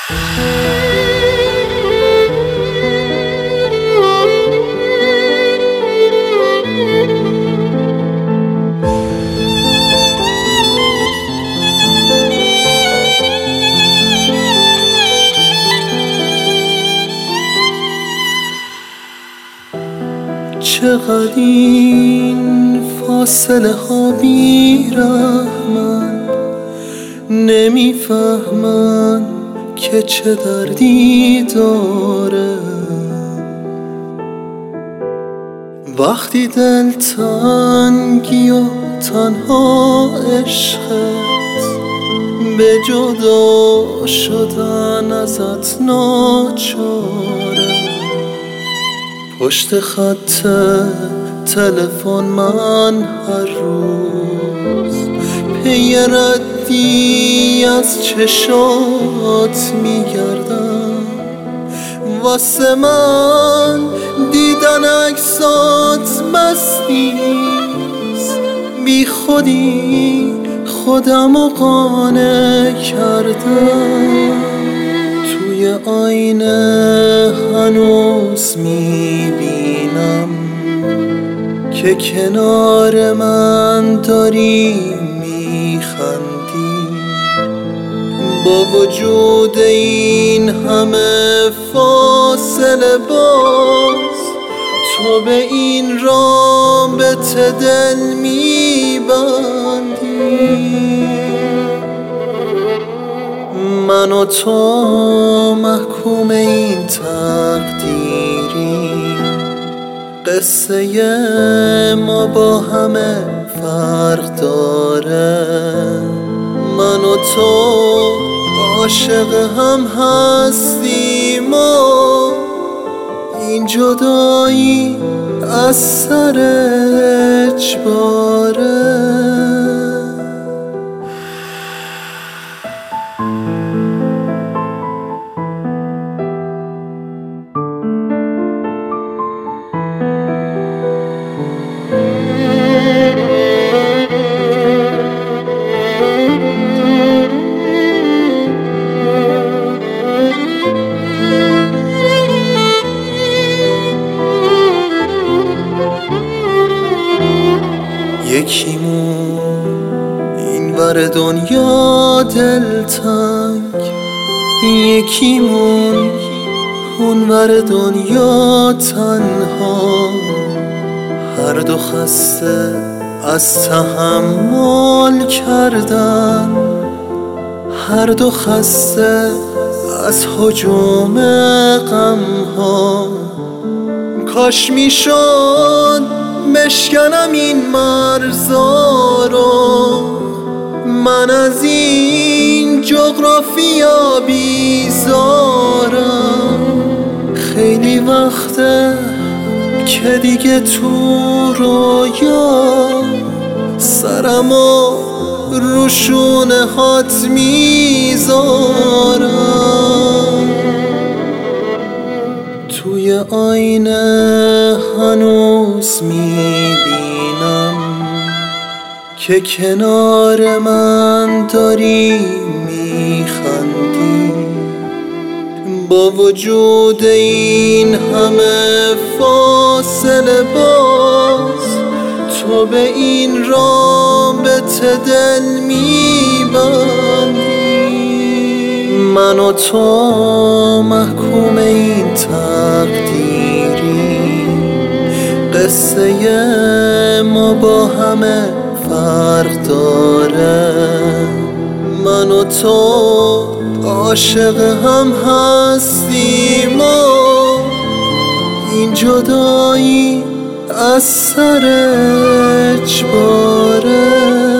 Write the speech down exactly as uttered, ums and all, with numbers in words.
چقدر این فاصله ها بی‌رحمن، نمیفهمن که چه دردی داره. وقتی دل تنگی و تنها عشقت، به جدا شدن ازت ناچاره. پشت خط تلفن من هر روز پی ردی از چشات میگردم. واسه من دیدن عکسات بس نیست، بی خودی خودمو قانع کردم. توی آینه هنوز میبینم که کنار من داری میخندی. با وجود این همه فاصله باز تو به این رابطه دل میبندی. من و تو محکوم این تقدیری، قصه ما با همه فرق داره. من و تو عاشق هم هستیم و این جدایی از سر اجباره. یکیمون این ور دنیا دلتنگ، یکیمون اون ور دنیا تنها. هر دو خسته از تحمل کردن، هر دو خسته از هجوم غمها. کاش میشد بشکنم این مرزا رو، من از این جغرافیا بیزارم. خیلی وقته که دیگه تو رویا سرمو رو شونه هات میذارم. توی آینه هنوز میبینم که کنار من داری میخندی. با وجود این همه فاصله باز تو به این رابطه دل میبندی. من و تو محکوم این تقدیری، قصه ما با همه فرق داره. من و تو عاشق هم هستیم و این جدایی از سر اجباره.